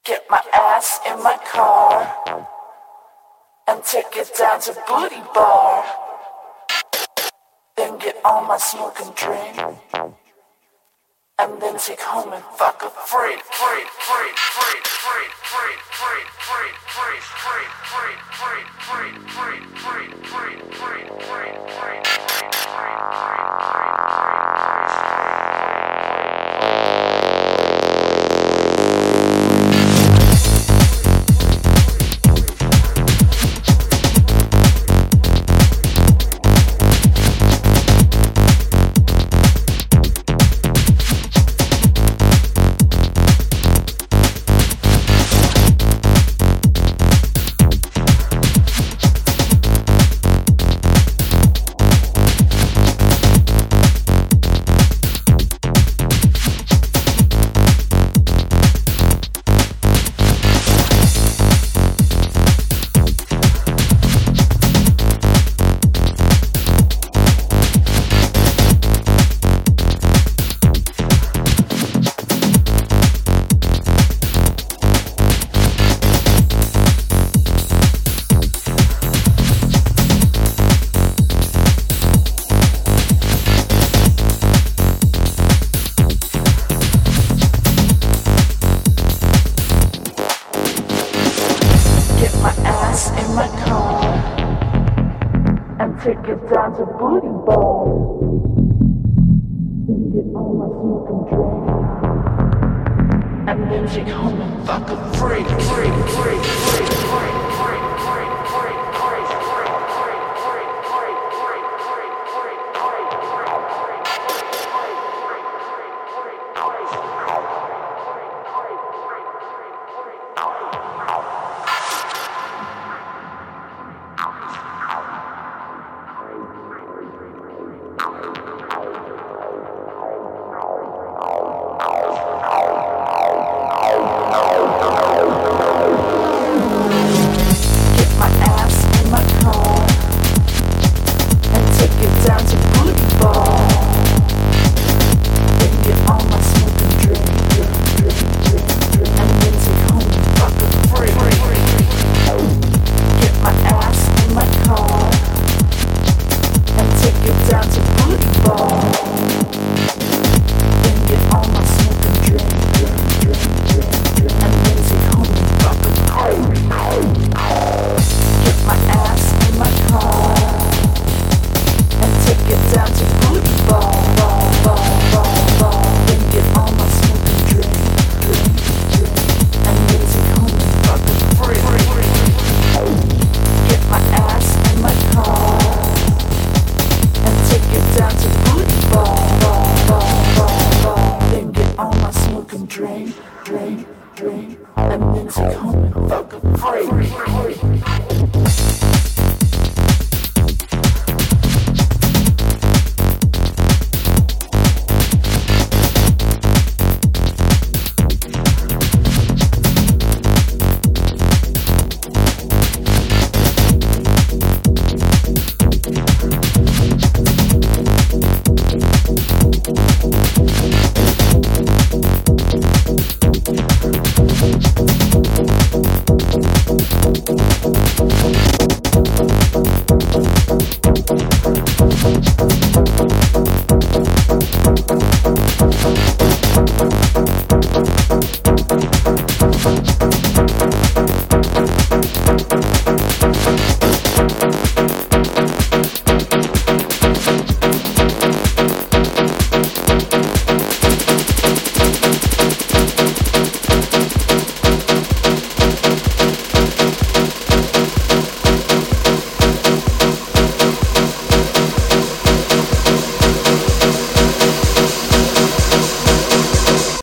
Get my ass in my car and take it down to Booty Bar. Then get on my smoke and drink, and then take home and fuck a freak. In my car and take it down to Booty Bar. Then get on my smoke and drink, and then take home and fuck a freak. Drink, and then take home and fuck a freak.